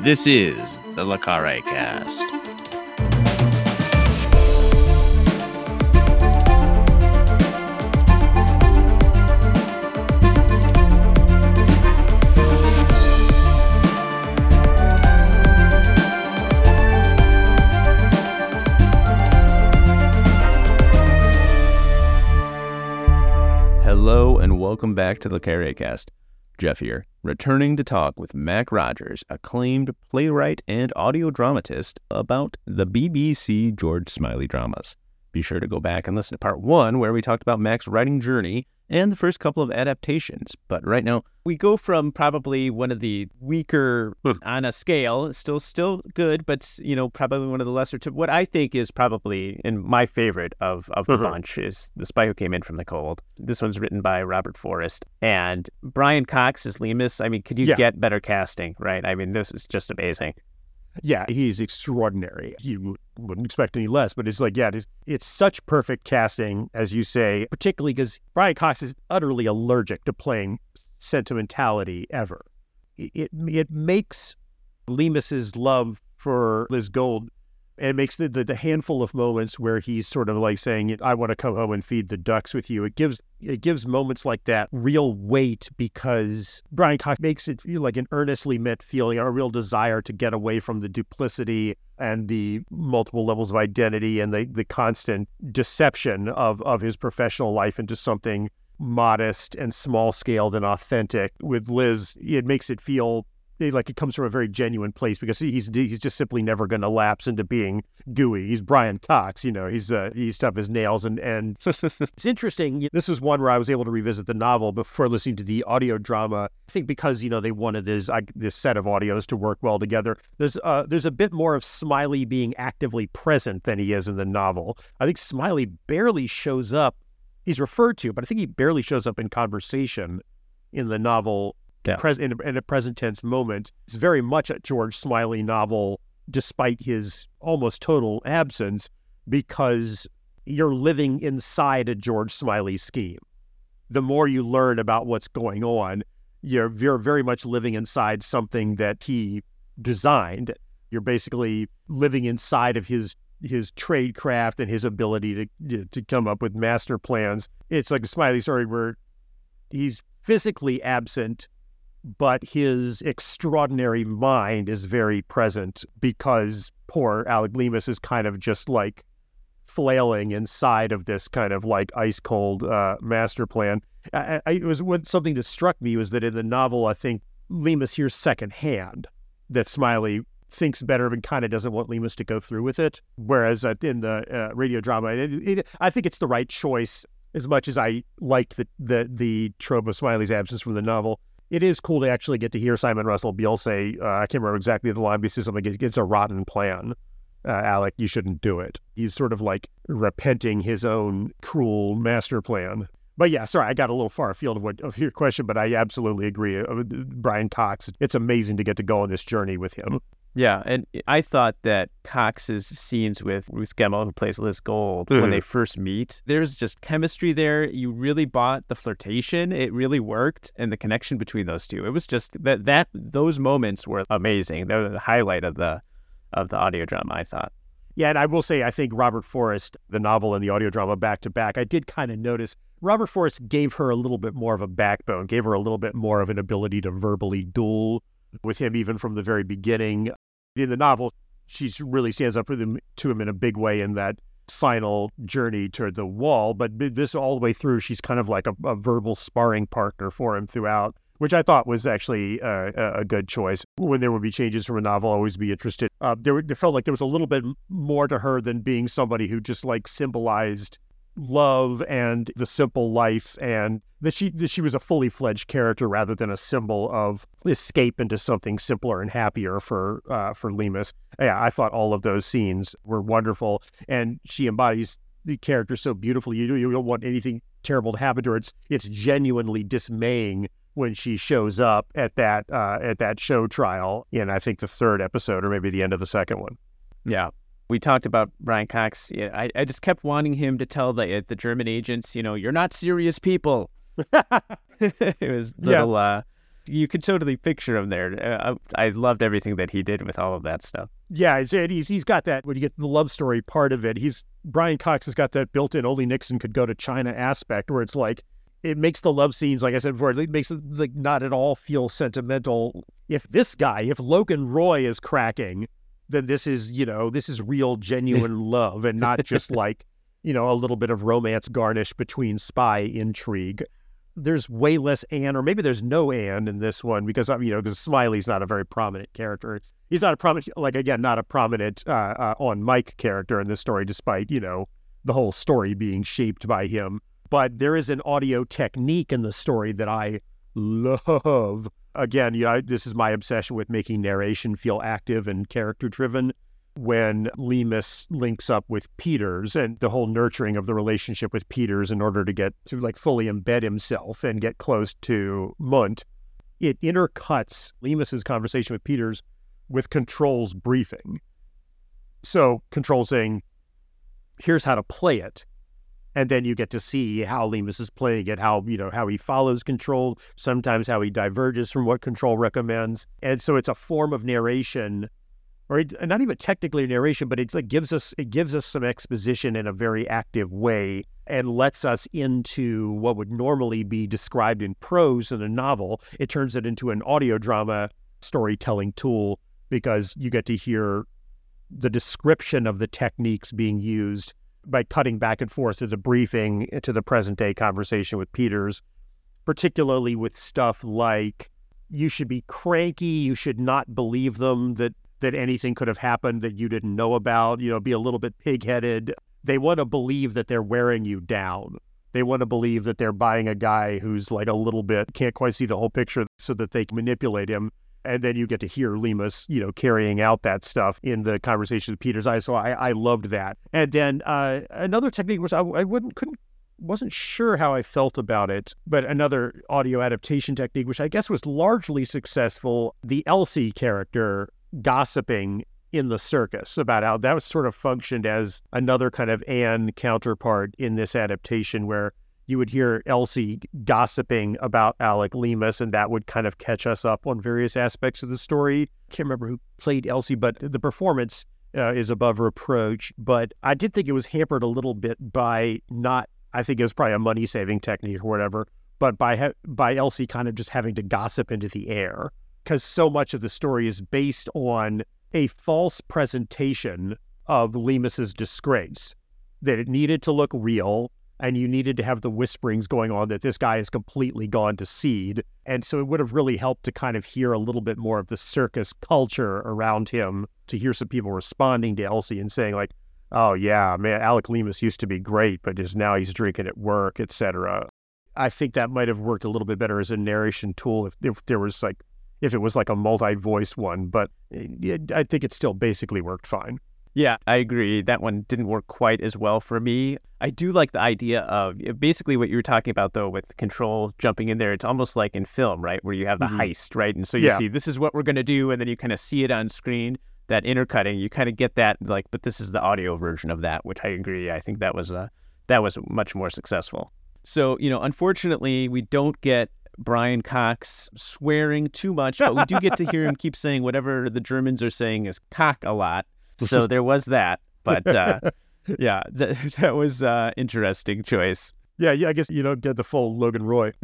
This is the Le Carre Cast. Hello and welcome back to the Le Carre Cast. Jeff here, returning to talk with Mac Rogers, acclaimed playwright and audio dramatist, about the BBC George Smiley dramas. Be sure to go back and listen to part 1, where we talked about Mac's writing journey and the first couple of adaptations. But right now, we go from probably one of the weaker on a scale, still good, but probably one of the lesser, to what I think is probably, and my favorite of the bunch, is The Spy Who Came In From the Cold. This one's written by Robert Forrest, and Brian Cox is Lemus. I mean, could you get better casting, right? I mean, this is just amazing. Yeah, he's extraordinary. You wouldn't expect any less, but it's like, it's such perfect casting, as you say, particularly because Brian Cox is utterly allergic to playing sentimentality ever. It makes Lemus's love for Liz Gold, and it makes the handful of moments where he's sort of like saying, I want to come home and feed the ducks with you. It gives moments like that real weight, because Brian Cox makes it feel like an earnestly meant feeling, a real desire to get away from the duplicity and the multiple levels of identity and the constant deception of his professional life into something modest and small-scaled and authentic. With Liz, it makes it feel like it comes from a very genuine place, because he's just simply never going to lapse into being gooey. He's Brian Cox, he's tough as nails. And it's interesting. This is one where I was able to revisit the novel before listening to the audio drama. I think because, they wanted this set of audios to work well together. There's a bit more of Smiley being actively present than he is in the novel. I think Smiley barely shows up. He's referred to, but I think he barely shows up in conversation in the novel. Yeah. In a present tense moment. It's very much a George Smiley novel, despite his almost total absence, because you're living inside a George Smiley scheme. The more you learn about what's going on, you're very much living inside something that he designed. You're basically living inside of his tradecraft and his ability to come up with master plans. It's like a Smiley story where he's physically absent, but his extraordinary mind is very present, because poor Alec Lemus is kind of just like flailing inside of this kind of like ice cold master plan. Something that struck me was that in the novel, I think Lemus hears secondhand that Smiley thinks better of and kind of doesn't want Lemus to go through with it. Whereas in the radio drama, I think it's the right choice, as much as I liked the trope of Smiley's absence from the novel. It is cool to actually get to hear Simon Russell Beale say, I can't remember exactly the line, but he says something like, it's a rotten plan. Alec, you shouldn't do it. He's sort of like repenting his own cruel master plan. But yeah, sorry, I got a little far afield of your question, but I absolutely agree. Brian Cox, it's amazing to get to go on this journey with him. Yeah, and I thought that Cox's scenes with Ruth Gemmell, who plays Liz Gold, when they first meet, there's just chemistry there. You really bought the flirtation. It really worked, and the connection between those two. It was just that those moments were amazing. They were the highlight of the audio drama, I thought. Yeah, and I will say, I think Robert Forrest, the novel and the audio drama back to back, I did kind of notice Robert Forrest gave her a little bit more of a backbone, gave her a little bit more of an ability to verbally duel with him, even from the very beginning. In the novel, she really stands up to him in a big way in that final journey toward the wall. But this all the way through, she's kind of like a verbal sparring partner for him throughout, which I thought was actually a good choice. When there would be changes from a novel, I'll always be interested. There felt like there was a little bit more to her than being somebody who just like symbolized love and the simple life, and that she was a fully fledged character rather than a symbol of escape into something simpler and happier for Lemus. Yeah, I thought all of those scenes were wonderful, and she embodies the character so beautifully. You don't want anything terrible to happen to her. It's genuinely dismaying when she shows up at that show trial in, I think, the third episode or maybe the end of the second one. Yeah. We talked about Brian Cox. I just kept wanting him to tell the German agents, you're not serious people. It was little You could totally picture him there. I loved everything that he did with all of that stuff. Yeah, he's got that, when you get the love story part of it, Brian Cox has got that built-in only Nixon could go to China aspect, where it's like, it makes the love scenes, like I said before, it makes it like not at all feel sentimental. If Logan Roy is cracking, then this is real, genuine love, and not just like, a little bit of romance garnish between spy intrigue. There's way less Anne, or maybe there's no Anne in this one, because Smiley's not a very prominent character. He's not a prominent, not a prominent on Mike character in this story, despite, the whole story being shaped by him. But there is an audio technique in the story that I love. Again, this is my obsession with making narration feel active and character-driven. When Lemus links up with Peters and the whole nurturing of the relationship with Peters in order to get to fully embed himself and get close to Munt, it intercuts Lemus's conversation with Peters with Control's briefing. So Control saying, here's how to play it. And then you get to see how Lemus is playing it, how he follows Control, sometimes how he diverges from what Control recommends. And so it's a form of narration, or not even technically narration, but it gives us some exposition in a very active way and lets us into what would normally be described in prose in a novel. It turns it into an audio drama storytelling tool, because you get to hear the description of the techniques being used by cutting back and forth to the briefing, to the present day conversation with Peters, particularly with stuff like, you should be cranky, you should not believe them, that anything could have happened that you didn't know about, be a little bit pig-headed. They want to believe that they're wearing you down. They want to believe that they're buying a guy who's a little bit, can't quite see the whole picture, so that they can manipulate him. And then you get to hear Lemus, carrying out that stuff in the conversation with Peters. So I loved that. And then another technique was, wasn't sure how I felt about it, but another audio adaptation technique, which I guess was largely successful, the Elsie character gossiping in the circus about how that was sort of functioned as another kind of Anne counterpart in this adaptation, where you would hear Elsie gossiping about Alec Lemus, and that would kind of catch us up on various aspects of the story. Can't remember who played Elsie, but the performance is above reproach. But I did think it was hampered a little bit by I think it was probably a money-saving technique or whatever, but by Elsie kind of just having to gossip into the air, because so much of the story is based on a false presentation of Lemus's disgrace, that it needed to look real, and you needed to have the whisperings going on that this guy is completely gone to seed. And so it would have really helped to kind of hear a little bit more of the circus culture around him, to hear some people responding to Elsie and saying like, oh yeah, man, Alec Lemus used to be great, but now he's drinking at work, etc. I think that might have worked a little bit better as a narration tool if it was like a multi-voice one, but I think it still basically worked fine. Yeah, I agree. That one didn't work quite as well for me. I do like the idea of basically what you were talking about, though, with Control jumping in there. It's almost like in film, right, where you have the heist, right? And so you see, this is what we're going to do, and then you kind of see it on screen, that intercutting. You kind of get that, but this is the audio version of that, which I agree. I think that was much more successful. So, unfortunately, we don't get Brian Cox swearing too much, but we do get to hear him keep saying whatever the Germans are saying is cock a lot. So there was that, but yeah, that was an interesting choice. Yeah, I guess you don't get the full Logan Roy.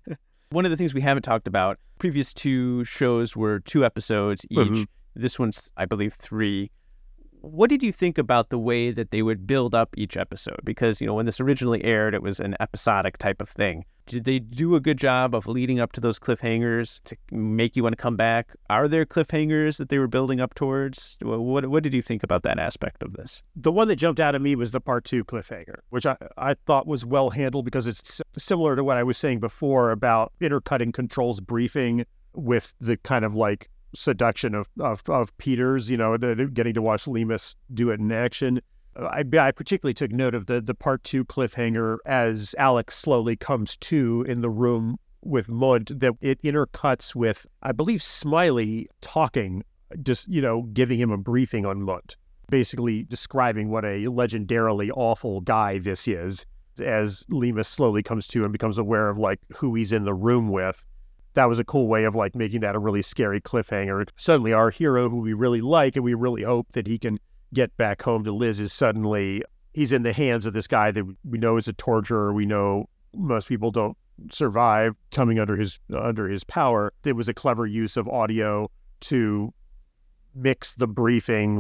One of the things we haven't talked about, previous two shows were 2 episodes each. Mm-hmm. This one's, I believe, 3. What did you think about the way that they would build up each episode? Because, when this originally aired, it was an episodic type of thing. Did they do a good job of leading up to those cliffhangers to make you want to come back? Are there cliffhangers that they were building up towards? What did you think about that aspect of this? The one that jumped out at me was the part 2 cliffhanger, which I thought was well handled, because it's similar to what I was saying before about intercutting Control's briefing with the kind of seduction of Peters, getting to watch Lemus do it in action. I particularly took note of the part 2 cliffhanger as Alex slowly comes to in the room with Munt, that it intercuts with, I believe, Smiley talking, just, giving him a briefing on Munt, basically describing what a legendarily awful guy this is, as Lemus slowly comes to and becomes aware of who he's in the room with. that was a cool way of like making that a really scary cliffhanger. Suddenly our hero, who we really like and we really hope that he can get back home to Liz, is suddenly, he's in the hands of this guy that we know is a torturer. We know most people don't survive coming under his power. It was a clever use of audio to mix the briefing,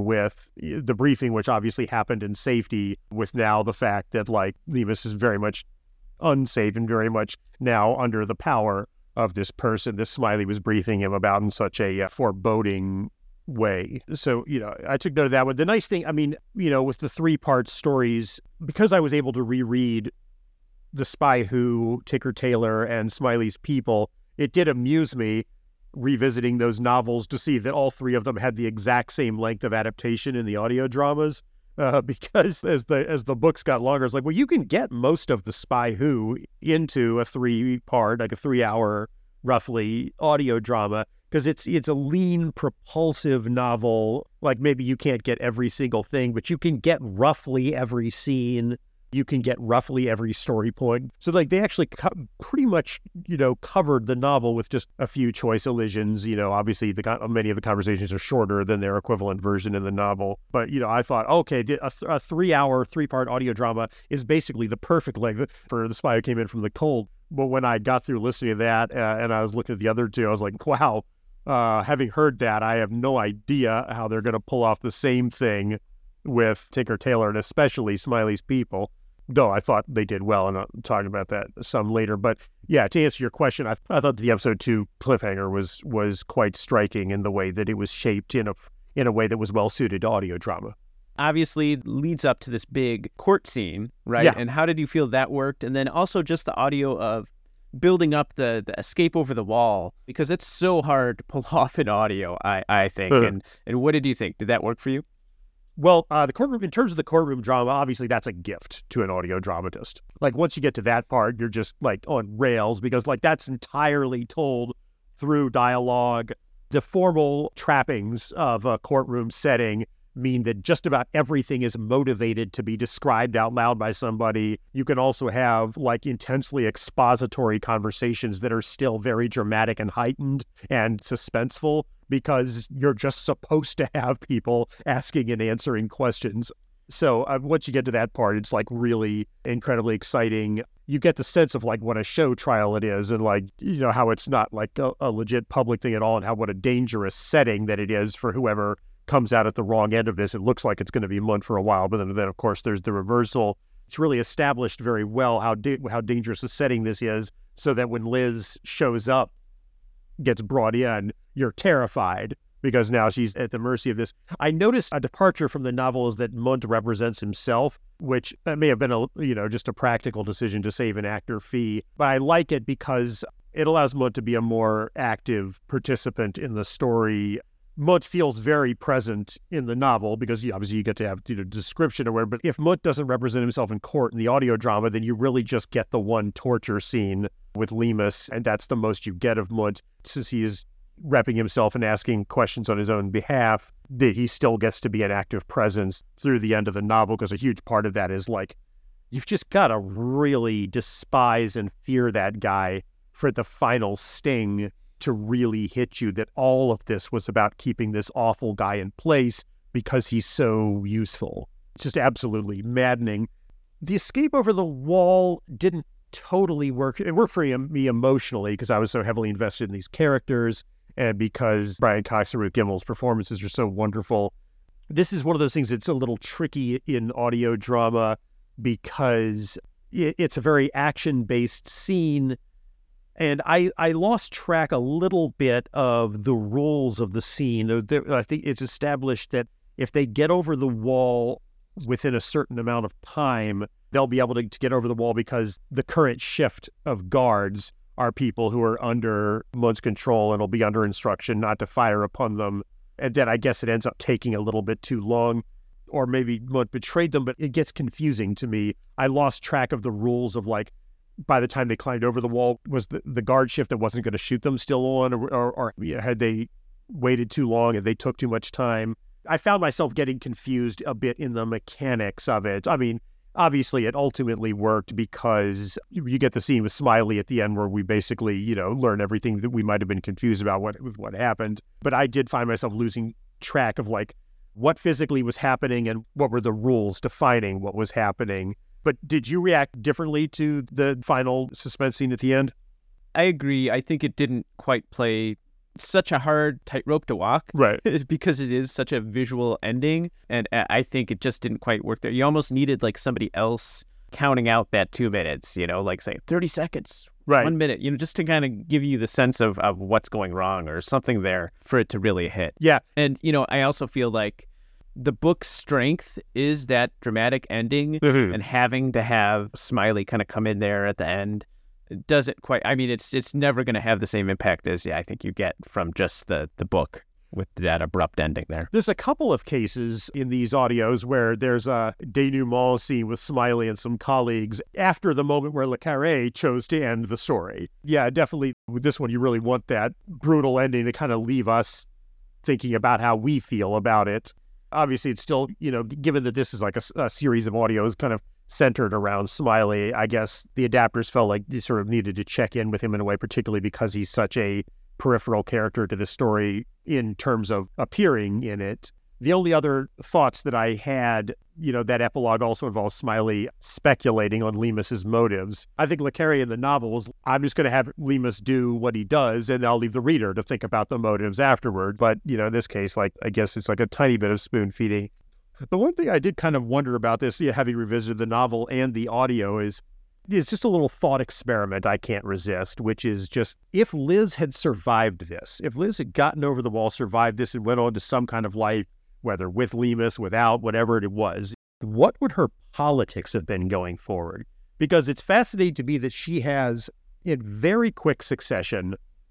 which obviously happened in safety, with now the fact that like Lemus is very much unsafe and very much now under the power of this person this Smiley was briefing him about in such a foreboding way. So, I took note of that one. The nice thing, with the 3-part stories, because I was able to reread The Spy Who, Tinker Tailor, and Smiley's People, it did amuse me revisiting those novels to see that all 3 of them had the exact same length of adaptation in the audio dramas. Because as the books got longer, it's like, well, you can get most of The Spy Who into a 3-part, like a 3-hour roughly audio drama, because it's a lean, propulsive novel. Like maybe you can't get every single thing, but you can get roughly every scene. You can get roughly every story point. So like they actually pretty much, covered the novel with just a few choice elisions. Obviously many of the conversations are shorter than their equivalent version in the novel. But, I thought, okay, a 3-hour, 3-part audio drama is basically the perfect length for The Spy Who Came In From the Cold. But when I got through listening to that and I was looking at the other 2, I was like, wow, having heard that, I have no idea how they're going to pull off the same thing with Tinker Tailor and especially Smiley's People, though I thought they did well, and I'll talk about that some later. But yeah, to answer your question, I thought the episode 2 cliffhanger was quite striking in the way that it was shaped in a way that was well suited to audio drama. Obviously leads up to this big court scene, right? Yeah. And how did you feel that worked? And then also just the audio of building up the escape over the wall, because it's so hard to pull off in audio, I think. And what did you think? Did that work for you? Well, the courtroom, in terms of the courtroom drama, obviously that's a gift to an audio dramatist. Like once you get to that part, you're just like on rails, because like that's entirely told through dialogue. The formal trappings of a courtroom setting mean that just about everything is motivated to be described out loud by somebody. You can also have like intensely expository conversations that are still very dramatic and heightened and suspenseful, because you're just supposed to have people asking and answering questions. So once you get to that part, it's like really incredibly exciting. You get the sense of like what a show trial it is, and like, how it's not like a legit public thing at all, and what a dangerous setting that it is for whoever comes out at the wrong end of this. It looks like it's going to be Munt for a while, but then of course there's the reversal. It's really established very well how dangerous a setting this is, so that when Liz shows up, gets brought in, you're terrified, because now she's at the mercy of this. I noticed a departure from the novel is that Munt represents himself, which may have been just a practical decision to save an actor fee, but I like it because it allows Munt to be a more active participant in the story. Munt feels very present in the novel because obviously you get to have description or whatever. But if Munt doesn't represent himself in court in the audio drama, then you really just get the one torture scene with Lemus, and that's the most you get of Munt, since he is repping himself and asking questions on his own behalf. That he still gets to be an active presence through the end of the novel, because a huge part of that is like, you've just got to really despise and fear that guy for the final sting to really hit you, that all of this was about keeping this awful guy in place because he's so useful. It's just absolutely maddening. The escape over the wall didn't totally work. It worked for me emotionally because I was so heavily invested in these characters, and because Brian Cox and Ruth Gimel's performances are so wonderful. This is one of those things that's a little tricky in audio drama, because it's a very action-based scene. And I lost track a little bit of the rules of the scene. I think it's established that if they get over the wall within a certain amount of time, they'll be able to get over the wall, because the current shift of guards are people who are under Munt's control and will be under instruction not to fire upon them. And then I guess it ends up taking a little bit too long, or maybe Munt betrayed them, but it gets confusing to me. I lost track of the rules of like, by the time they climbed over the wall, was the guard shift that wasn't going to shoot them still on, or had they waited too long and they took too much time? I found myself getting confused a bit in the mechanics of it. I mean, Obviously, it ultimately worked because you get the scene with Smiley at the end where we basically, learn everything that we might have been confused about what happened. But I did find myself losing track of like what physically was happening and what were the rules defining what was happening. But did you react differently to the final suspense scene at the end? I agree. I think it didn't quite play such a hard tightrope to walk, right? Because it is such a visual ending, and I think it just didn't quite work there. You almost needed like somebody else counting out that 2 minutes, like say 30 seconds, right? 1 minute, just to kind of give you the sense of what's going wrong or something there for it to really hit. Yeah. And, I also feel like the book's strength is that dramatic ending and having to have Smiley kind of come in there at the end. Doesn't quite. I mean, it's never going to have the same impact as I think you get from just the book with that abrupt ending there. There's a couple of cases in these audios where there's a denouement scene with Smiley and some colleagues after the moment where Le Carré chose to end the story. Yeah, definitely with this one, you really want that brutal ending to kind of leave us thinking about how we feel about it. Obviously, it's still, given that this is like a series of audios kind of centered around Smiley, I guess the adapters felt like they sort of needed to check in with him in a way, particularly because he's such a peripheral character to the story in terms of appearing in it. The only other thoughts that I had, that epilogue also involves Smiley speculating on Lemus's motives. I think Le Carré in the novels, I'm just going to have Lemus do what he does, and I'll leave the reader to think about the motives afterward. But, in this case, I guess it's like a tiny bit of spoon feeding. The one thing I did kind of wonder about this, having revisited the novel and the audio, is just a little thought experiment I can't resist, which is just if Liz had survived this, if Liz had gotten over the wall, survived this, and went on to some kind of life, whether with Lemus, without, whatever it was, what would her politics have been going forward? Because it's fascinating to me that she has, in very quick succession,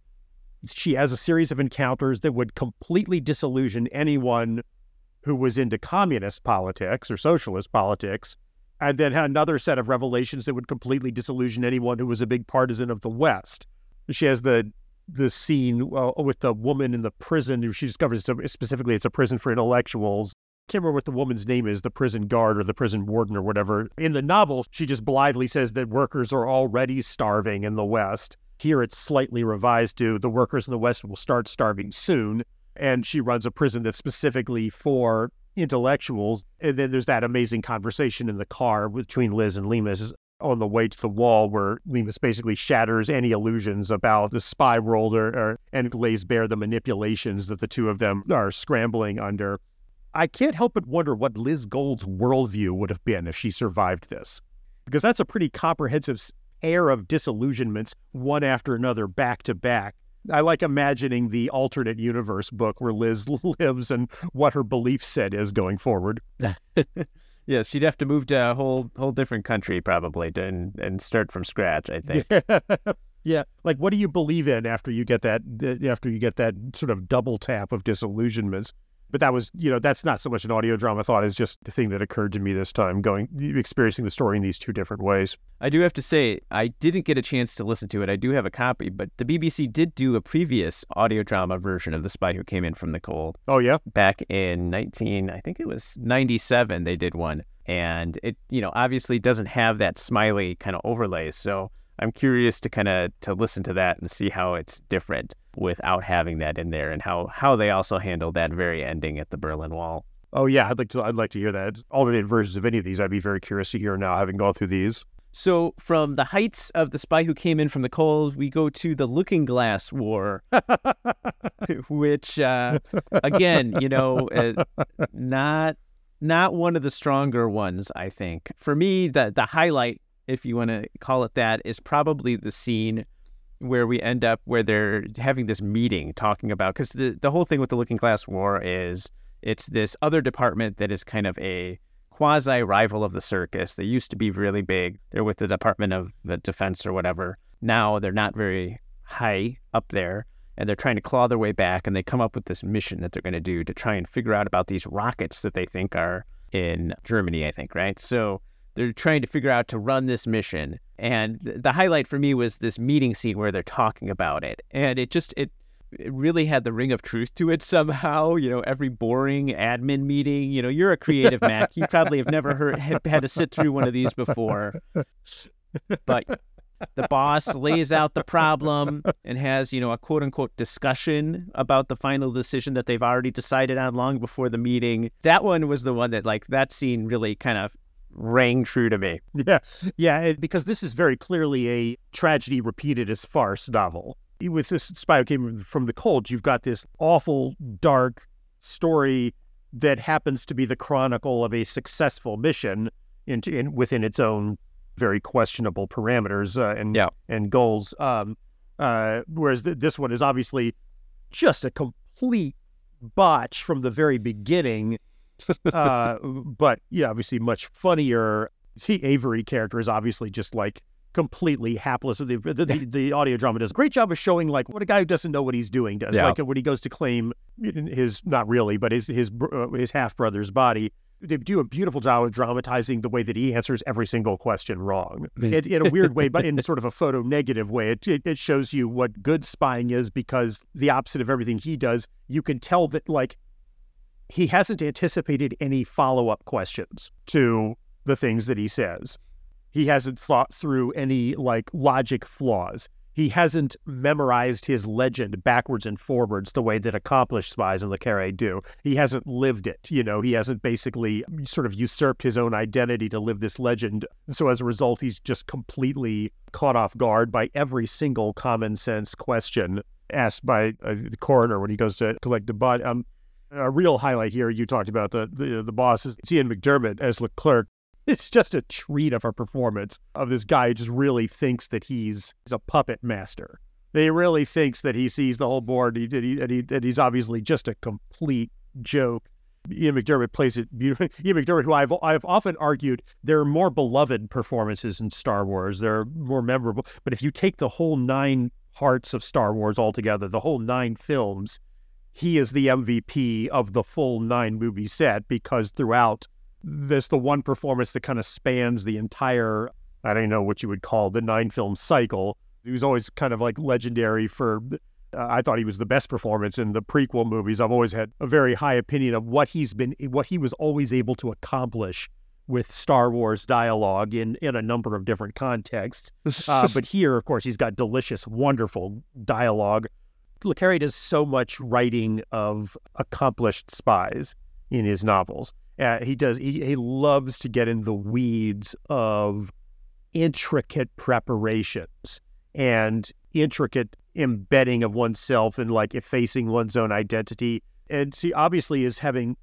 she has a series of encounters that would completely disillusion anyone who was into communist politics or socialist politics, and then had another set of revelations that would completely disillusion anyone who was a big partisan of the West. She has the scene with the woman in the prison who she discovers specifically it's a prison for intellectuals. Can't remember what the woman's name is, the prison guard or the prison warden or whatever. In the novel, she just blithely says that workers are already starving in the West. Here it's slightly revised to the workers in the West will start starving soon. And she runs a prison that's specifically for intellectuals. And then there's that amazing conversation in the car between Liz and Lemus on the way to the wall where Lemus basically shatters any illusions about the spy world and lays bare the manipulations that the two of them are scrambling under. I can't help but wonder what Liz Gold's worldview would have been if she survived this. Because that's a pretty comprehensive pair of disillusionments, one after another, back to back. I like imagining the alternate universe book where Liz lives and what her belief set is going forward. Yeah, she'd have to move to a whole different country probably and start from scratch, I think. Yeah, like what do you believe in after you get that sort of double tap of disillusionments? But that was, that's not so much an audio drama thought as just the thing that occurred to me this time, experiencing the story in these two different ways. I do have to say, I didn't get a chance to listen to it. I do have a copy, but the BBC did do a previous audio drama version of The Spy Who Came In From the Cold. Oh, yeah? Back in 97, they did one. And it, obviously doesn't have that Smiley kind of overlay. So I'm curious to listen to that and see how it's different without having that in there and how they also handle that very ending at the Berlin Wall. Oh yeah, I'd like to hear that. Alternate versions of any of these, I'd be very curious to hear now, having gone through these. So from the heights of The Spy Who Came In From the Cold, we go to the Looking Glass War, which again, not one of the stronger ones, I think. For me, the highlight, if you want to call it that, is probably the scene where we end up where they're having this meeting talking about, because the whole thing with the Looking Glass War is it's this other department that is kind of a quasi-rival of the circus. They used to be really big. They're with the Department of the Defense or whatever. Now they're not very high up there, and they're trying to claw their way back, and they come up with this mission that they're going to do to try and figure out about these rockets that they think are in Germany, I think, right? So they're trying to figure out to run this mission. And the highlight for me was this meeting scene where they're talking about it. And it it really had the ring of truth to it somehow. Every boring admin meeting, you're a creative, Mac. You probably have never had to sit through one of these before. But the boss lays out the problem and has, a quote-unquote discussion about the final decision that they've already decided on long before the meeting. That one was the one that, that scene really kind of rang true to me. Yeah, because this is very clearly a tragedy repeated as farce novel. With this Spy Who Came from the Cold, you've got this awful, dark story that happens to be the chronicle of a successful mission within its own very questionable parameters and goals. Whereas this one is obviously just a complete botch from the very beginning. But yeah, obviously much funnier. The Avery character is obviously just completely hapless. The audio drama does a great job of showing what a guy who doesn't know what he's doing does. Yeah. When he goes to claim his, not really, but his half brother's body. They do a beautiful job of dramatizing the way that he answers every single question wrong. In a weird way, but in sort of a photo-negative way. It shows you what good spying is, because the opposite of everything he does, you can tell that, he hasn't anticipated any follow-up questions to the things that he says. He hasn't thought through any, logic flaws. He hasn't memorized his legend backwards and forwards the way that accomplished spies in Le Carré do. He hasn't lived it. He hasn't basically sort of usurped his own identity to live this legend. So as a result, he's just completely caught off guard by every single common sense question asked by the coroner when he goes to collect the body. A real highlight here, you talked about the boss, is Ian McDermott as Leclerc. It's just a treat of a performance of this guy who just really thinks that he's a puppet master. He really thinks that he sees the whole board, and he's obviously just a complete joke. Ian McDermott plays it beautifully. Ian McDermott, who I've often argued there are more beloved performances in Star Wars. They're more memorable. But if you take the whole 9 parts of Star Wars altogether, the whole 9 films, he is the MVP of the full 9 movie set, because throughout there's the one performance that kind of spans the entire, I don't know what you would call the 9 film cycle. He was always kind of legendary for, I thought he was the best performance in the prequel movies. I've always had a very high opinion of what he was always able to accomplish with Star Wars dialogue in a number of different contexts. But here, of course, he's got delicious, wonderful dialogue. Le Carré does so much writing of accomplished spies in his novels. He loves to get in the weeds of intricate preparations and intricate embedding of oneself and effacing one's own identity. And he obviously is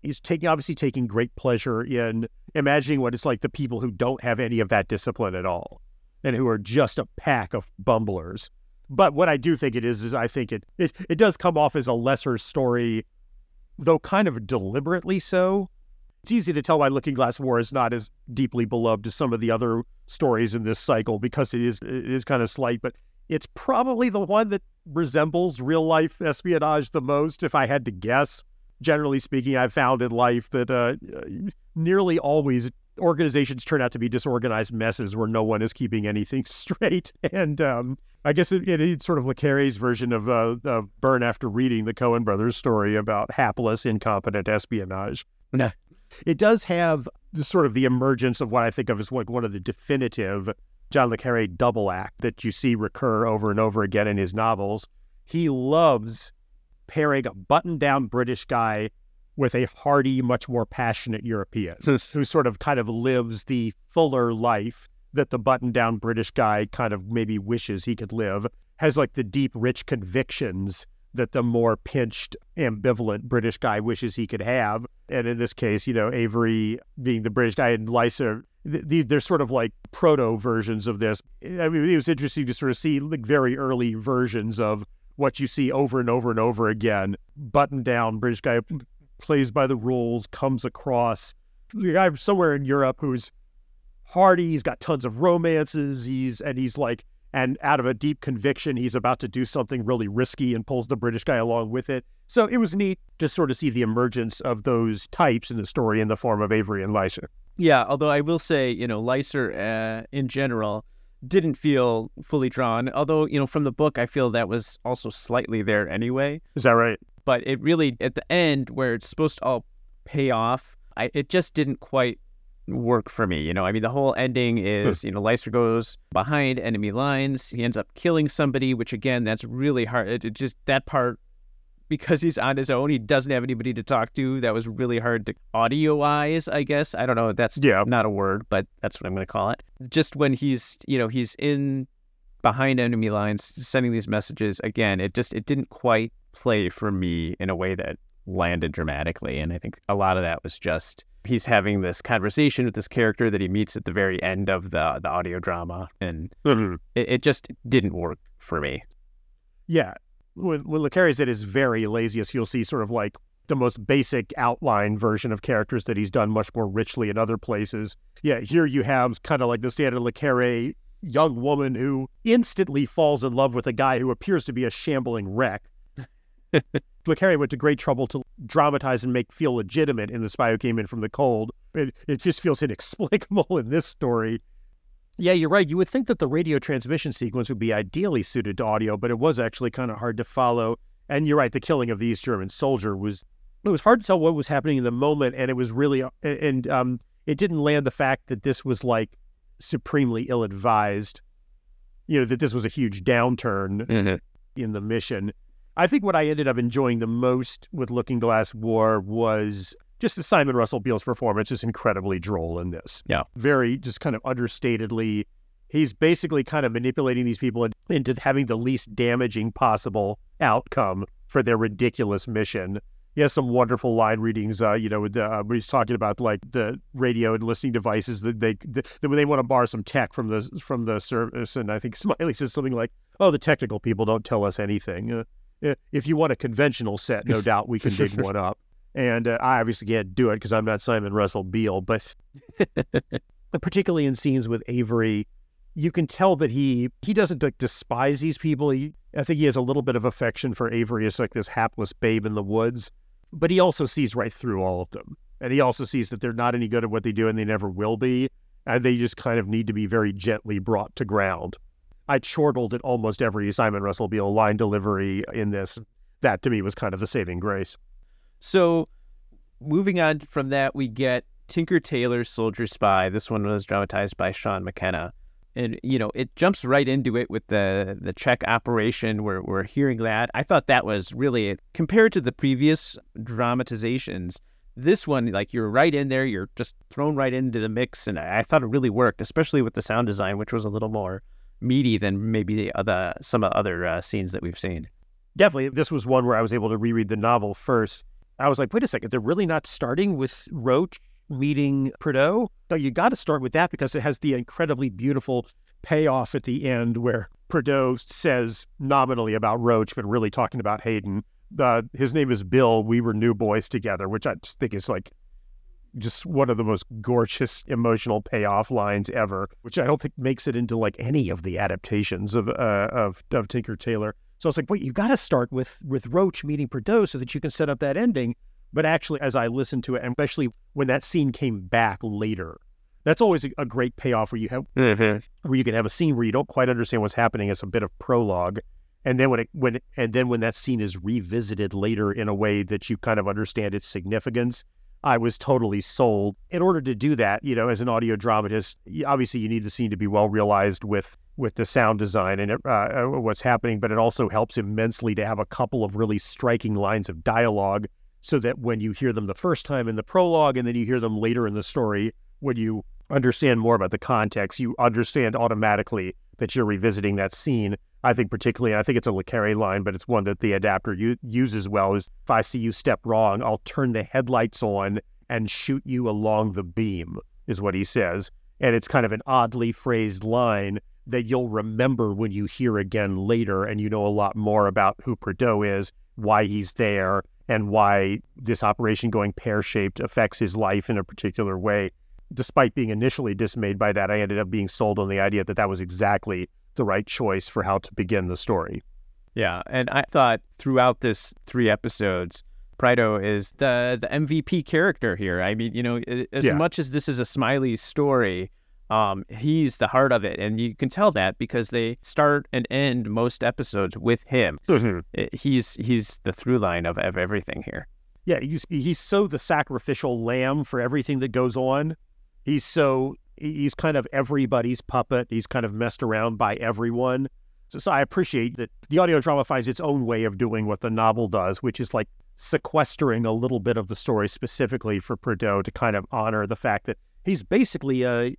taking great pleasure in imagining what it's like the people who don't have any of that discipline at all and who are just a pack of bumblers. But what I do think it is I think it does come off as a lesser story, though kind of deliberately so. It's easy to tell why Looking Glass War is not as deeply beloved as some of the other stories in this cycle, because it is kind of slight, but it's probably the one that resembles real-life espionage the most, if I had to guess. Generally speaking, I've found in life that nearly always organizations turn out to be disorganized messes where no one is keeping anything straight. And I guess it's sort of Le Carré's version of Burn after reading the Coen brothers story about hapless, incompetent espionage. Nah. It does have sort of the emergence of what I think of as one of the definitive John Le Carré double act that you see recur over and over again in his novels. He loves pairing a buttoned-down British guy with a hardy, much more passionate European who sort of kind of lives the fuller life that the buttoned-down British guy kind of maybe wishes he could live, has the deep, rich convictions that the more pinched, ambivalent British guy wishes he could have. And in this case, Avery being the British guy and Lysa, they're sort of proto versions of this. I mean, it was interesting to sort of see very early versions of what you see over and over and over again. Buttoned down British guy, plays by the rules, comes across the guy somewhere in Europe who's hardy, he's got tons of romances, and out of a deep conviction, he's about to do something really risky and pulls the British guy along with it. So it was neat to sort of see the emergence of those types in the story in the form of Avery and Lysa. Yeah, although I will say, Lysa in general didn't feel fully drawn. Although, from the book, I feel that was also slightly there anyway. Is that right? But it really, at the end, where it's supposed to all pay off, it just didn't quite work for me. The whole ending is, Lyser goes behind enemy lines. He ends up killing somebody, which again, that's really hard. It just, that part, because he's on his own, he doesn't have anybody to talk to. That was really hard to audio-wise, I guess. I don't know. That's not a word, but that's what I'm going to call it. Just when he's in behind enemy lines, sending these messages, again, it didn't quite play for me in a way that landed dramatically. And I think a lot of that was just he's having this conversation with this character that he meets at the very end of the audio drama. And it just didn't work for me. Yeah. When Le Carre's at his very laziest, you'll see sort of like the most basic outline version of characters that he's done much more richly in other places. Yeah, here you have kind of like the standard Le Carre young woman who instantly falls in love with a guy who appears to be a shambling wreck. Le Carre went to great trouble to dramatize and make feel legitimate in The Spy Who Came In From the Cold. It just feels inexplicable in this story. Yeah, you're right. You would think that the radio transmission sequence would be ideally suited to audio, but it was actually kind of hard to follow. And you're right, the killing of the East German soldier was hard to tell what was happening in the moment, and it was really, it didn't land the fact that this was like supremely ill-advised, that this was a huge downturn in the mission. I think what I ended up enjoying the most with Looking Glass War was just the Simon Russell Beale's performance is incredibly droll in this. Yeah. Very just kind of understatedly, he's basically kind of manipulating these people into having the least damaging possible outcome for their ridiculous mission. He has some wonderful line readings, where he's talking about like the radio and listening devices that when they want to borrow some tech from the service. And I think Smiley says something like, "Oh, the technical people don't tell us anything. If you want a conventional set, no doubt we can dig one up." And I obviously can't do it because I'm not Simon Russell Beale, but particularly in scenes with Avery, you can tell that he doesn't like despise these people. I think he has a little bit of affection for Avery as like this hapless babe in the woods, but he also sees right through all of them. And he also sees that they're not any good at what they do and they never will be. And they just kind of need to be very gently brought to ground. I chortled at almost every Simon Russell Beale line delivery in this. That to me was kind of the saving grace. So moving on from that, we get Tinker Tailor Soldier Spy. This one was dramatized by Sean McKenna. And, it jumps right into it with the Czech operation. We're hearing that. I thought that was really, compared to the previous dramatizations, this one, like, you're right in there. You're just thrown right into the mix. And I thought it really worked, especially with the sound design, which was a little more meaty than maybe some other scenes that we've seen. Definitely. This was one where I was able to reread the novel first. I was like, wait a second, they're really not starting with Roach meeting Prideaux? No, you got to start with that because it has the incredibly beautiful payoff at the end where Prideaux says nominally about Roach, but really talking about Hayden. His name is Bill. We were new boys together, which I just think is like just one of the most gorgeous emotional payoff lines ever, which I don't think makes it into like any of the adaptations of Tinker Tailor. So I was like, wait, you got to start with Roach meeting Prideaux so that you can set up that ending. But actually, as I listened to it, and especially when that scene came back later, that's always a great payoff where you have where you can have a scene where you don't quite understand what's happening as a bit of prologue, and then when that scene is revisited later in a way that you kind of understand its significance, I was totally sold. In order to do that, as an audio dramatist, obviously you need the scene to be well realized with the sound design and what's happening, but it also helps immensely to have a couple of really striking lines of dialogue so that when you hear them the first time in the prologue and then you hear them later in the story, when you understand more about the context, you understand automatically that you're revisiting that scene. I think particularly, I think it's a Le Carre line, but it's one that the adapter uses well, is if I see you step wrong, I'll turn the headlights on and shoot you along the beam, is what he says. And it's kind of an oddly phrased line that you'll remember when you hear again later, and you know a lot more about who Prideaux is, why he's there, and why this operation going pear-shaped affects his life in a particular way. Despite being initially dismayed by that, I ended up being sold on the idea that that was exactly the right choice for how to begin the story. Yeah, and I thought throughout this 3 episodes, Prideaux is the MVP character here. I mean, as much as this is a Smiley story, He's the heart of it, and you can tell that because they start and end most episodes with him. He's the through line of everything here. Yeah, he's so the sacrificial lamb for everything that goes on. He's kind of everybody's puppet. He's kind of messed around by everyone. So I appreciate that the audio drama finds its own way of doing what the novel does, which is like sequestering a little bit of the story specifically for Prideaux to kind of honor the fact that he's basically a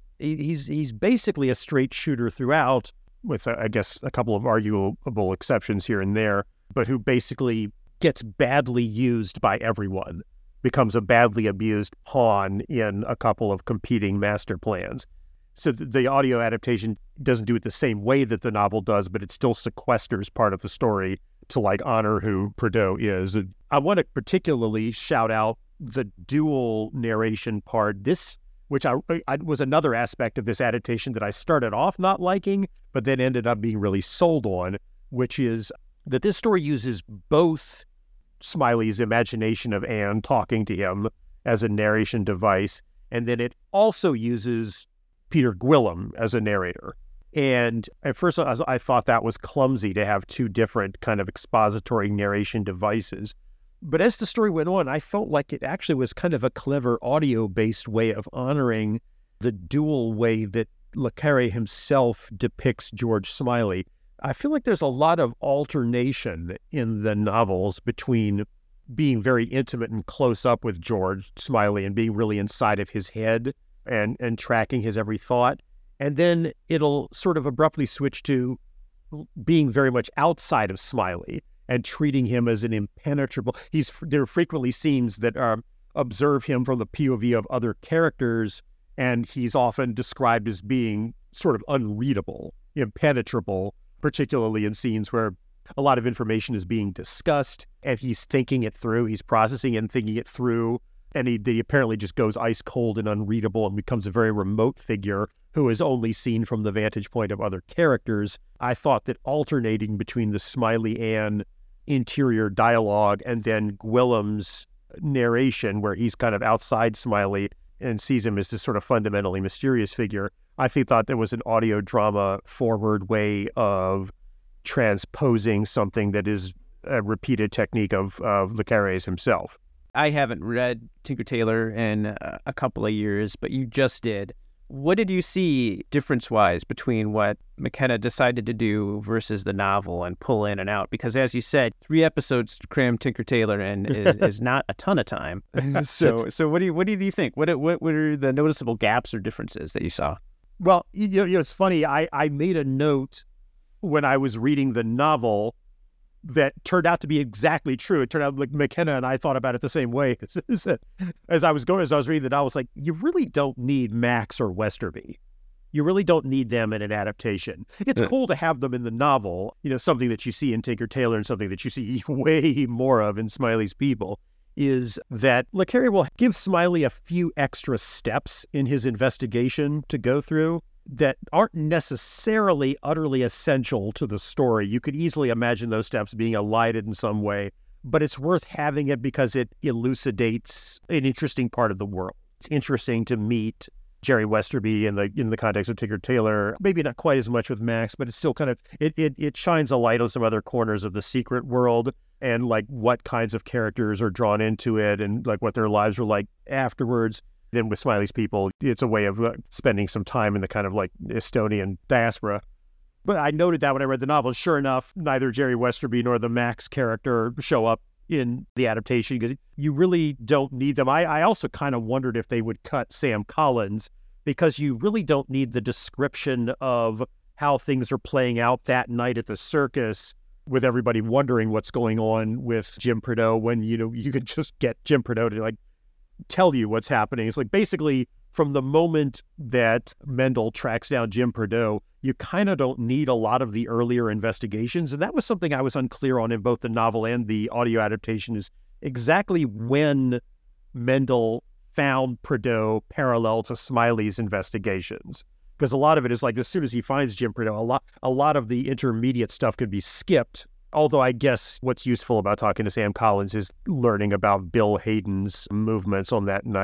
straight shooter throughout, with I guess a couple of arguable exceptions here and there, but who basically gets badly used by everyone, becomes a badly abused pawn in a couple of competing master plans. So the audio adaptation doesn't do it the same way that the novel does, but it still sequesters part of the story to like honor who Prideaux is. And I want to particularly shout out the dual narration part. This, which I was another aspect of this adaptation that I started off not liking, but then ended up being really sold on, which is that this story uses both Smiley's imagination of Anne talking to him as a narration device, and then it also uses Peter Gwilym as a narrator. And at first I thought that was clumsy to have two different kind of expository narration devices. But as the story went on, I felt like it actually was kind of a clever audio-based way of honoring the dual way that Le Carre himself depicts George Smiley. I feel like there's a lot of alternation in the novels between being very intimate and close up with George Smiley and being really inside of his head and tracking his every thought. And then it'll sort of abruptly switch to being very much outside of Smiley and treating him as an impenetrable. There are frequently scenes that observe him from the POV of other characters, and he's often described as being sort of unreadable, impenetrable, particularly in scenes where a lot of information is being discussed and he's thinking it through, he's processing and thinking it through, and he apparently just goes ice cold and unreadable and becomes a very remote figure who is only seen from the vantage point of other characters. I thought that alternating between the Smiley-Anne interior dialogue and then Gwilym's narration, where he's kind of outside Smiley and sees him as this sort of fundamentally mysterious figure, I thought there was an audio drama forward way of transposing something that is a repeated technique of Le Carre's himself. I haven't read Tinker Tailor in a couple of years, but you just did. What did you see difference-wise between what McKenna decided to do versus the novel and pull in and out? Because as you said, 3 episodes to cram Tinker Tailor in is not a ton of time. So what do you think? What are the noticeable gaps or differences that you saw? Well, it's funny. I made a note when I was reading the novel that turned out to be exactly true. It turned out like McKenna and I thought about it the same way. As I was reading the novel, I was like, you really don't need Max or Westerby. You really don't need them in an adaptation. It's cool to have them in the novel, something that you see in Tinker Tailor and something that you see way more of in Smiley's People, is that Le Carre will give Smiley a few extra steps in his investigation to go through that aren't necessarily utterly essential to the story. You could easily imagine those steps being elided in some way, but it's worth having it because it elucidates an interesting part of the world. It's interesting to meet Jerry Westerby in the context of Tinker Tailor. Maybe not quite as much with Max, but it's still kind of, it shines a light on some other corners of the secret world and like what kinds of characters are drawn into it and like what their lives were like afterwards. Then with Smiley's People, it's a way of spending some time in the kind of like Estonian diaspora. But I noted that when I read the novel. Sure enough, neither Jerry Westerby nor the Max character show up in the adaptation because you really don't need them. I also kind of wondered if they would cut Sam Collins because you really don't need the description of how things are playing out that night at the circus with everybody wondering what's going on with Jim Prideaux when, you could just get Jim Prideaux to like tell you what's happening. It's like basically from the moment that Mendel tracks down Jim Prideaux, you kind of don't need a lot of the earlier investigations. And that was something I was unclear on in both the novel and the audio adaptation, is exactly when Mendel found Prideaux parallel to Smiley's investigations. Because a lot of it is like as soon as he finds Jim Prideaux, a lot of the intermediate stuff could be skipped. Although I guess what's useful about talking to Sam Collins is learning about Bill Hayden's movements on that night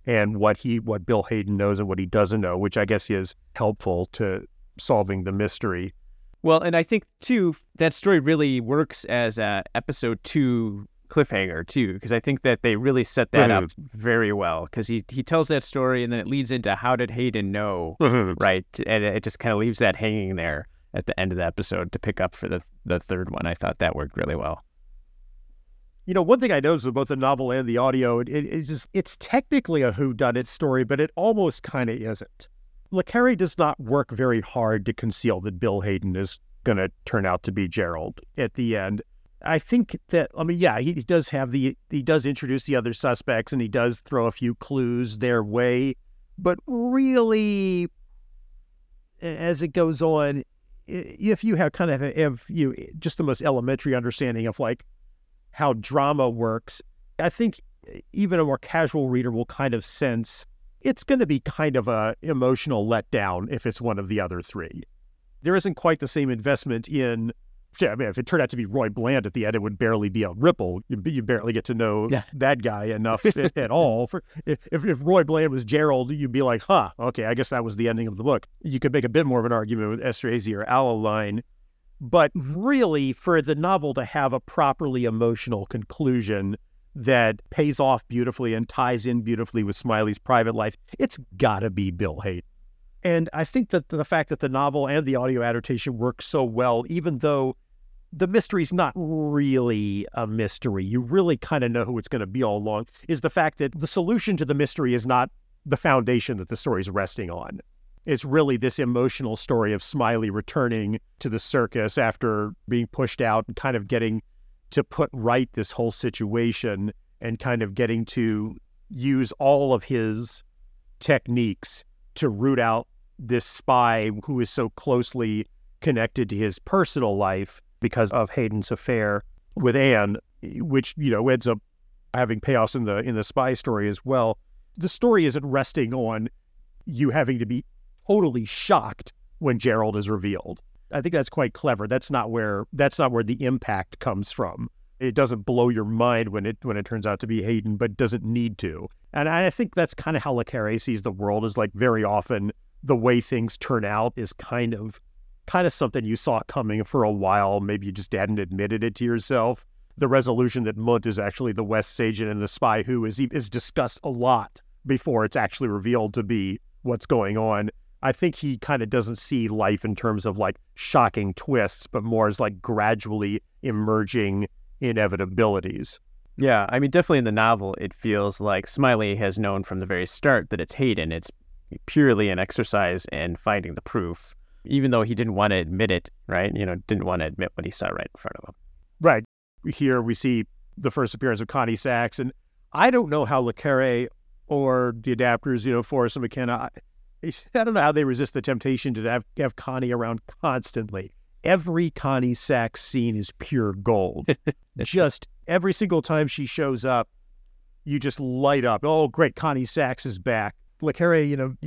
and what Bill Hayden knows and what he doesn't know, which I guess is helpful to solving the mystery. Well, and I think, too, that story really works as a episode 2 cliffhanger, too, because I think that they really set that up very well, because he tells that story, and then it leads into how did Hayden know, right? And it just kind of leaves that hanging there at the end of the episode to pick up for the third one. I thought that worked really well. You know, one thing I noticed with both the novel and the audio, it's technically a whodunit story, but it almost kind of isn't. Le Carre does not work very hard to conceal that Bill Hayden is going to turn out to be Gerald at the end. I think that, he does introduce the other suspects, and he does throw a few clues their way, but really, as it goes on, if you have just the most elementary understanding of like how drama works, I think even a more casual reader will kind of sense it's going to be kind of a emotional letdown if it's one of the other three. There isn't quite the same investment in, if it turned out to be Roy Bland at the end, it would barely be a ripple. You barely get to know that guy enough at all. If Roy Bland was Gerald, you'd be like, okay, I guess that was the ending of the book. You could make a bit more of an argument with Esterhazy or Alaline. But really, for the novel to have a properly emotional conclusion that pays off beautifully and ties in beautifully with Smiley's private life, it's got to be Bill Hayden. And I think that the fact that the novel and the audio adaptation work so well, even though the mystery's not really a mystery, you really kind of know who it's going to be all along, is the fact that the solution to the mystery is not the foundation that the story's resting on. It's really this emotional story of Smiley returning to the circus after being pushed out and kind of getting to put right this whole situation and kind of getting to use all of his techniques to root out this spy who is so closely connected to his personal life because of Hayden's affair with Anne, which, ends up having payoffs in the spy story as well. The story isn't resting on you having to be totally shocked when Gerald is revealed. I think that's quite clever. That's not where the impact comes from. It doesn't blow your mind when it turns out to be Hayden, but doesn't need to. And I think that's kind of how Le Carre sees the world, is like very often the way things turn out is kind of something you saw coming for a while. Maybe you just hadn't admitted it to yourself. The resolution that Munt is actually the West's agent and the spy who is discussed a lot before it's actually revealed to be what's going on. I think he kind of doesn't see life in terms of like shocking twists, but more as like gradually emerging inevitabilities. Yeah, definitely in the novel, it feels like Smiley has known from the very start that it's Hayden. It's purely an exercise in finding the proof, even though he didn't want to admit it, right? Didn't want to admit what he saw right in front of him. Right. Here we see the first appearance of Connie Sachs, and I don't know how Le Carre or the adapters, Forrest and McKenna, I don't know how they resist the temptation to have Connie around constantly. Every Connie Sachs scene is pure gold. Just every single time she shows up, you just light up. Oh, great, Connie Sachs is back. Le Carre,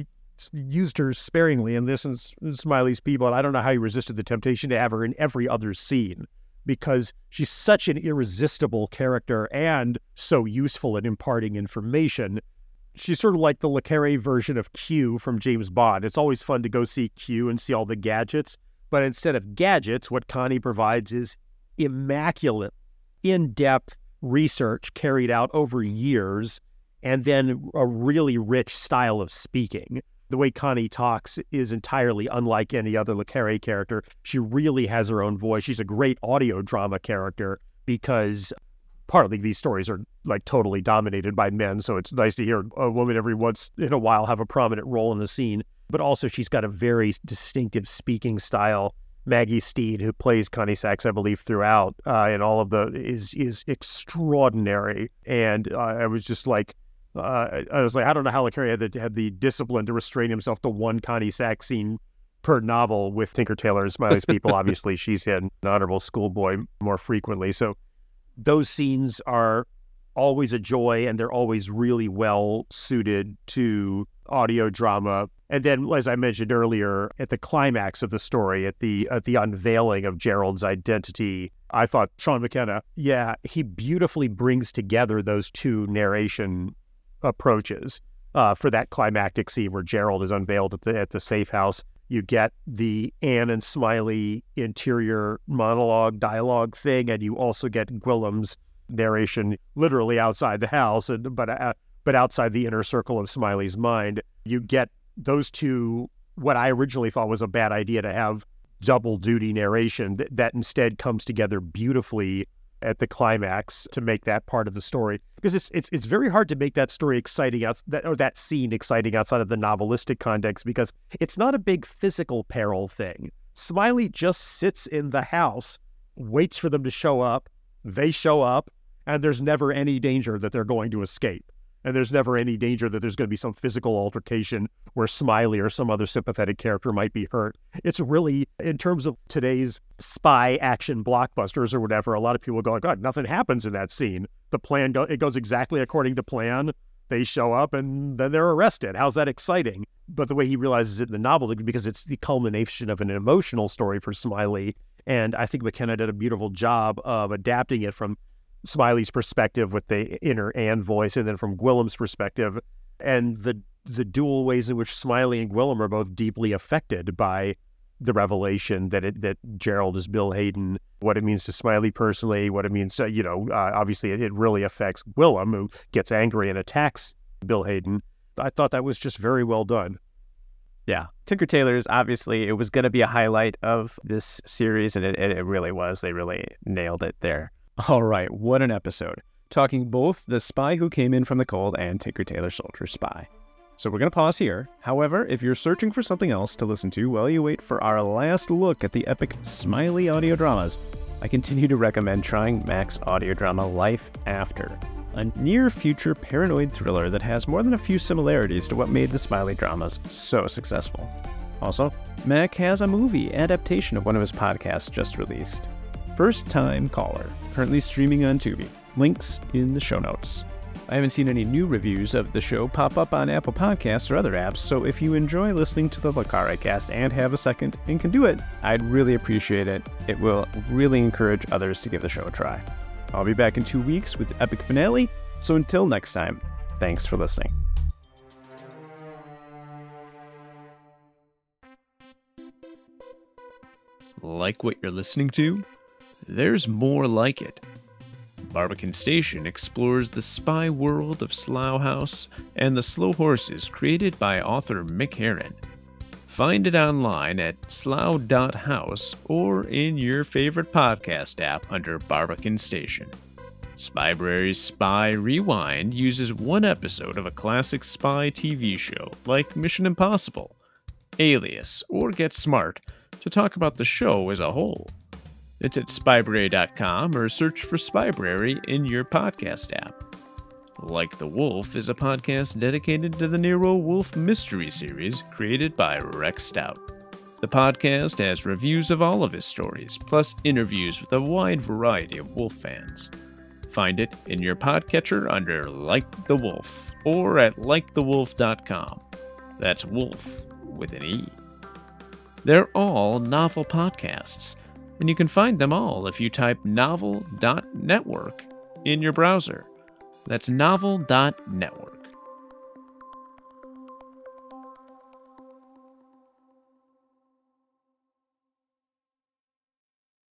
used her sparingly in this and Smiley's People, and I don't know how he resisted the temptation to have her in every other scene, because she's such an irresistible character and so useful at imparting information. She's sort of like the Le Carre version of Q from James Bond. It's always fun to go see Q and see all the gadgets, but instead of gadgets, what Connie provides is immaculate, in-depth research carried out over years, and then a really rich style of speaking. The way Connie talks is entirely unlike any other Le Carre character. She really has her own voice. She's a great audio drama character because partly these stories are like totally dominated by men, so it's nice to hear a woman every once in a while have a prominent role in the scene. But also she's got a very distinctive speaking style. Maggie Steed, who plays Connie Sachs, I believe, throughout, and all of is extraordinary. And I was just like, I don't know how Le Carre had the discipline to restrain himself to one Connie Sachs scene per novel with Tinker Tailor and Smiley's People. Obviously, she's in Honorable Schoolboy more frequently. So those scenes are always a joy, and they're always really well suited to audio drama. And then, as I mentioned earlier, at the climax of the story, at the unveiling of Gerald's identity, I thought Sean McKenna, he beautifully brings together those two narration approaches. for that climactic scene where Gerald is unveiled at the safe house. You get the Anne and Smiley interior monologue dialogue thing, and you also get Gwillim's narration literally outside the house, but outside the inner circle of Smiley's mind. You get those two, what I originally thought was a bad idea to have double duty narration, that instead comes together beautifully at the climax to make that part of the story. Because it's very hard to make that story exciting, that scene exciting outside of the novelistic context, because it's not a big physical peril thing. Smiley just sits in the house, waits for them to show up, they show up, and there's never any danger that they're going to escape. And there's never any danger that there's going to be some physical altercation where Smiley or some other sympathetic character might be hurt. It's really, in terms of today's spy action blockbusters or whatever, a lot of people go, God, nothing happens in that scene. The plan, it goes exactly according to plan. They show up and then they're arrested. How's that exciting? But the way he realizes it in the novel, because it's the culmination of an emotional story for Smiley. And I think McKenna did a beautiful job of adapting it from Smiley's perspective with the inner Anne voice, and then from Gwillim's perspective, and the dual ways in which Smiley and Gwillim are both deeply affected by the revelation that Gerald is Bill Hayden, what it means to Smiley personally, what it means, obviously it really affects Gwillim, who gets angry and attacks Bill Hayden. I thought that was just very well done. Yeah. Tinker Tailors, obviously, it was going to be a highlight of this series, and it really was. They really nailed it there. All right, what an episode. Talking both The Spy Who Came In From the Cold and Tinker Tailor Soldier Spy. So we're going to pause here. However, if you're searching for something else to listen to while you wait for our last look at the epic Smiley audio dramas, I continue to recommend trying Mac's audio drama Life After, a near-future paranoid thriller that has more than a few similarities to what made the Smiley dramas so successful. Also, Mac has a movie adaptation of one of his podcasts just released. First Time Caller, currently streaming on Tubi. Links in the show notes. I haven't seen any new reviews of the show pop up on Apple Podcasts or other apps, so if you enjoy listening to the Le Carre Cast and have a second and can do it, I'd really appreciate it. It will really encourage others to give the show a try. I'll be back in 2 weeks with the epic finale, so until next time, thanks for listening. Like what you're listening to? There's more like it. Barbican Station explores the spy world of Slough House and the Slow Horses created by author Mick Herron. Find it online at slough.house or in your favorite podcast app under Barbican Station. Spybrary's Spy Rewind uses one episode of a classic spy TV show like Mission Impossible, Alias, or Get Smart to talk about the show as a whole. It's at spybrary.com or search for Spybrary in your podcast app. Like the Wolf is a podcast dedicated to the Nero Wolfe mystery series created by Rex Stout. The podcast has reviews of all of his stories, plus interviews with a wide variety of Wolf fans. Find it in your podcatcher under Like the Wolf or at likethewolf.com. That's Wolf with an E. They're all novel podcasts, and you can find them all if you type novel.network in your browser. That's novel.network.